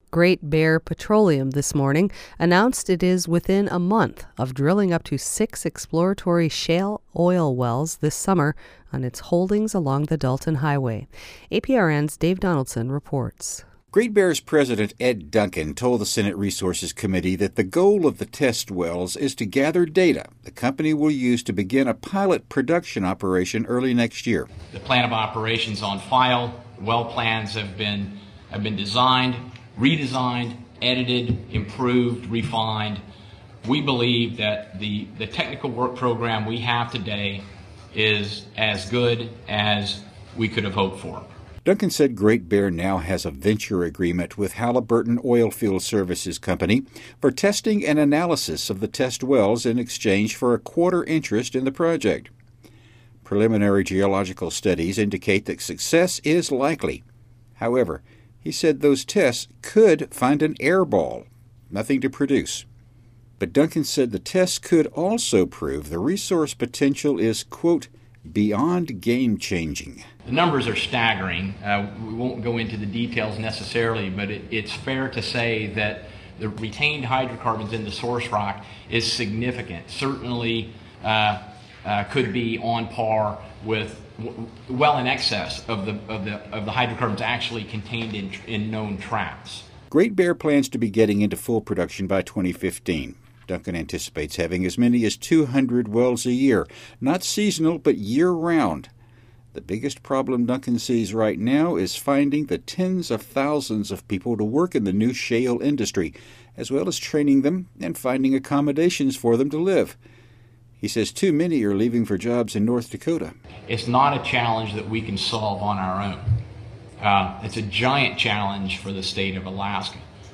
Great Bear Petroleum this morning announced it is within a month of drilling up to 6 exploratory shale oil wells this summer on its holdings along the Dalton Highway. APRN's Dave Donaldson reports. Great Bear's president Ed Duncan told the Senate Resources Committee that the goal of the test wells is to gather data the company will use to begin a pilot production operation early next year. The plan of operations on file, well plans have been designed, redesigned, edited, improved, refined. We believe that the technical work program we have today is as good as we could have hoped for. Duncan said Great Bear now has a venture agreement with Halliburton Oilfield Services Company for testing and analysis of the test wells in exchange for a quarter interest in the project. Preliminary geological studies indicate that success is likely. However, he said those tests could find an air ball, nothing to produce. But Duncan said the tests could also prove the resource potential is, quote, beyond game-changing. The numbers are staggering. We won't go into the details necessarily, but it's fair to say that the retained hydrocarbons in the source rock is significant. Certainly could be on par with well in excess of the hydrocarbons actually contained in known traps. Great Bear plans to be getting into full production by 2015. Duncan anticipates having as many as 200 wells a year, not seasonal but year-round. The biggest problem Duncan sees right now is finding the tens of thousands of people to work in the new shale industry, as well as training them and finding accommodations for them to live. He says too many are leaving for jobs in North Dakota. It's not a challenge that we can solve on our own. It's a giant challenge for the state of Alaska.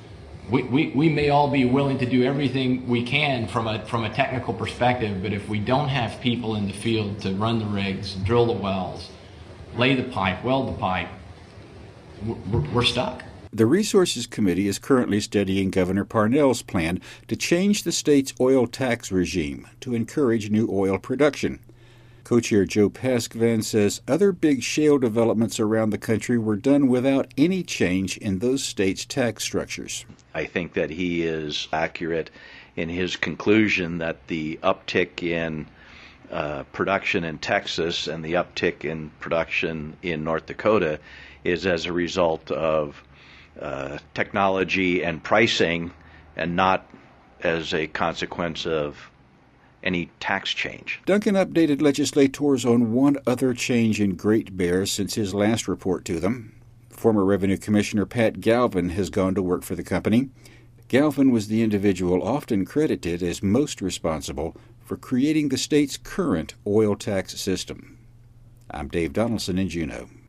We may all be willing to do everything we can from a technical perspective, but if we don't have people in the field to run the rigs, drill the wells, lay the pipe, weld the pipe, we're stuck. The Resources Committee is currently studying Governor Parnell's plan to change the state's oil tax regime to encourage new oil production. Co-chair Joe Paskvan says other big shale developments around the country were done without any change in those states' tax structures. I think that he is accurate in his conclusion that the uptick in production in Texas and the uptick in production in North Dakota is as a result of technology and pricing and not as a consequence of any tax change. Duncan updated legislators on one other change in Great Bear since his last report to them. Former Revenue Commissioner Pat Galvin has gone to work for the company. Galvin was the individual often credited as most responsible for creating the state's current oil tax system. I'm Dave Donaldson in Juneau.